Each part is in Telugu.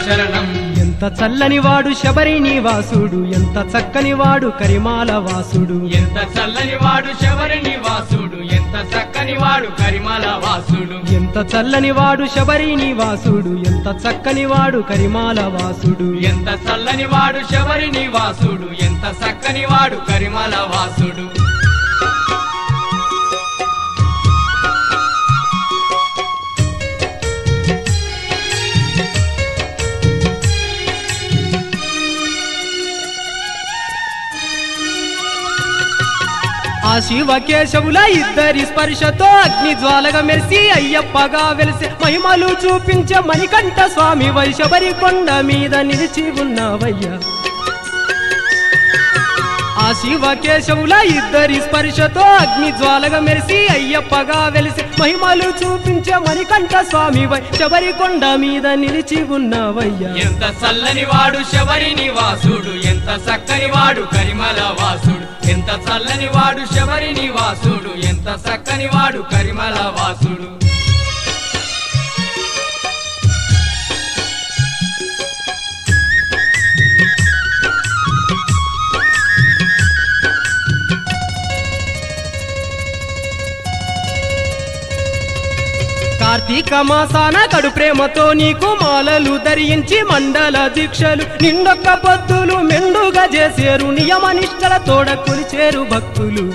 శరణం ఎంత చల్లని వాడు శబరి నివాసుడు ఎంత చక్కని వాడు కరిమాల వాసుడు ఎంత చల్లని వాడు శబరి నివాసుడు ఎంత చక్కని వాడు కరిమల వాసుడు ఎంత చల్లని వాడు శబరి నివాసుడు ఎంత చక్కని వాడు కరిమాల వాసుడు ఎంత చల్లని వాడు శబరి నివాసుడు ఎంత చక్కని వాడు కరిమల వాసుడు ఆ శివకేశవుల ఇద్దరి స్పర్శతో అగ్ని జ్వాలగా మెరిసి అయ్యప్పగా వెలిసి మహిమలు చూపించే మణికంఠ స్వామి వై శబరి కొండ మీద నిలిచి ఉన్నవయ్యా ఆ శివకేశవుల ఇద్దరి స్పర్శతో అగ్ని జ్వాలగా మెరిసి అయ్యప్పగా వెలిసి మహిమలు చూపించే మణికంఠ స్వామి వై శబరి కొండ మీద నిలిచి ఉన్నవయ్యా ఎంత చల్లని వాడు శబరి నివాసుడు ఎంత చక్కని వాడు కరిమల వాసుడు ఎంత చల్లని వాడు శబరి నివాసుడు ఎంత చక్కని వాడు కరిమల వాసుడు కార్తీక మాసాన కడు ప్రేమతో నీకు మాలలు ధరించి మండల దీక్షలు నిండొక్క పొద్దులు మెండుగా చేసేరు నియమనిష్టల తోడ కొలిచేరు భక్తులు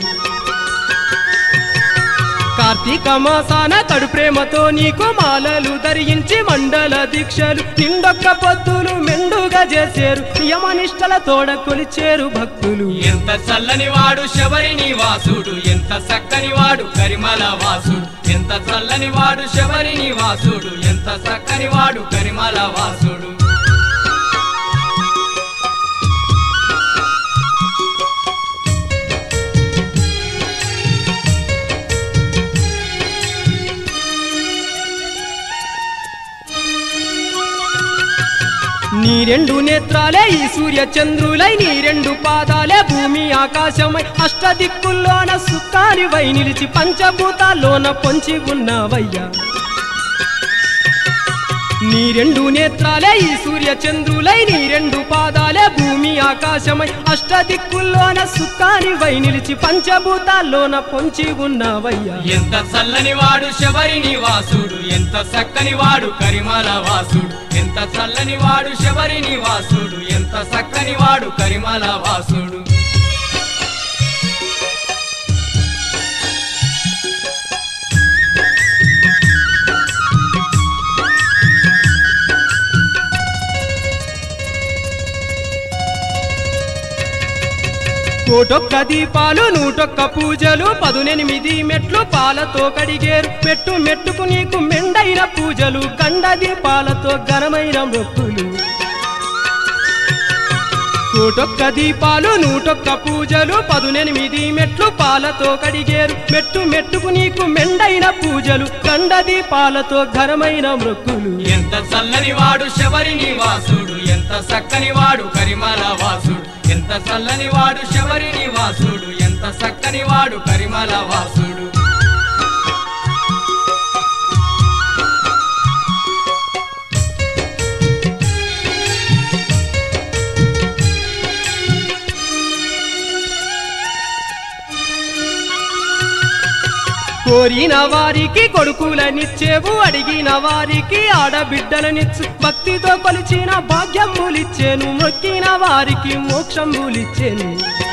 కార్తీక మాసాన కడు ప్రేమతో నీకు మాలలు ధరించి మండల దీక్షలు నిండొక్క పొద్దులు మెండుగా చేసేరు నియమనిష్టల తోడ కొలిచేరు భక్తులు ఎంత చల్లని వాడు శబరి నివాసుడు ఎంత చక్కని వాడు కరిమల వాసుడు ఎంత చల్లని వాడు శబరి నివాసుడు ఎంత చక్కని వాడు కరిమల వాసుడు నీ రెండు నేత్రాలే ఈ సూర్య చంద్రులై నీ రెండు పాదాలే భూమి ఆకాశమై అష్టదిక్కుల్లోన సుఖానివై నిలిచి పంచభూతాల్లోన పొంచి ఉన్నవయ్యా నీ రెండు నేత్రాలే ఈ సూర్య చంద్రులై నీ రెండు పాదాలే భూమి ఆకాశమై అష్టదిక్కుల్లోన సుఖానివై నిలిచి పంచభూతాల్లోన పొంచి ఉన్నవయ్యా ఎంత చల్లని వాడు శబరి నివాసుడు ఎంత చక్కని వాడు కరిమల వాసుడు ఎంత చల్లని వాడు శబరి నివాసుడు ఎంత చక్కని వాడు కరిమల వాసుడు కోటొక్క దీపాలు నూటొక్క పూజలు 18 మెట్లు పాలతో కడిగేరు మెట్టు మెట్టుకు నీకు మెండైన పూజలు గండ దీపాలతో ఘనమైన మొక్కులు కోటొక్క దీపాలు నూటొక్క పూజలు 18 మెట్లు పాలతో కడిగేరు మెట్టు మెట్టుకు నీకు మెండైన పూజలు గండ దీపాలతో ఘనమైన మొక్కులు ఎంత చల్లని వాడు శబరి నివాసుడు ఎంత చక్కని వాడు కరిమల వాసుడు ఎంత చల్లని వాడు శబరి నివాసుడు ఎంత చక్కని వాడు కరిమల వాసుడు కోరిన వారికి కొడుకులనిచ్చేవు అడిగిన వారికి ఆడబిడ్డలనిచ్చు భక్తితో కొలిచిన భాగ్యములిచ్చేను మొక్కిన వారికి మోక్షములిచ్చేను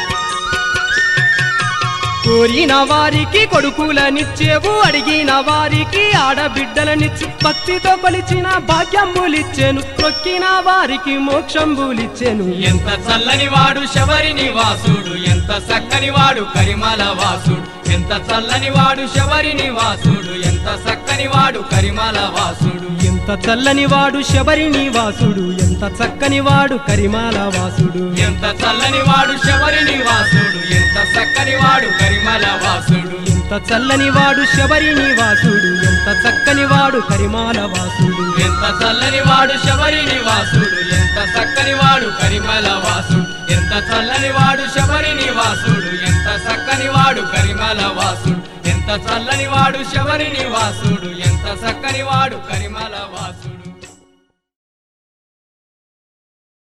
కోరిన వారికి కొడుకులనిచ్చేవు అడిగిన వారికి ఆడబిడ్డలనిచ్చు భక్తితో కొలిచిన భాగ్యములిచ్చేను మొక్కిన వారికి మోక్షంబులిచ్చేను ఎంత చల్లని వాడు శబరి నివాసుడు ఎంత చక్కని వాడు కరిమల వాసుడు ఎంత చల్లని వాడు శబరి నివాసుడు ఎంత చక్కని వాడు కరిమల వాసుడు ఎంత చల్లని వాడు శబరి నివాసుడు ఎంత చక్కని వాడు కరిమాల వాసుడు ఎంత చల్లని వాడు శబరి నివాసుడు ఎంత చక్కని వాడు కరిమల వాసుడు ఎంత చల్లని వాడు శబరి నివాసుడు ఎంత చక్కని వాడు కరిమాల వాసుడు ఎంత చల్లని వాడు శబరి నివాసుడు ఎంత చక్కని వాడు కరిమల వాసుడు ఎంత చల్లని వాడు శబరి నివాసుడు ఎంత చక్కని వాడు కరిమల వాసుడు ఎంత చల్లని వాడు శబరి నివాసుడు ఎంత చక్కని వాడు కరిమల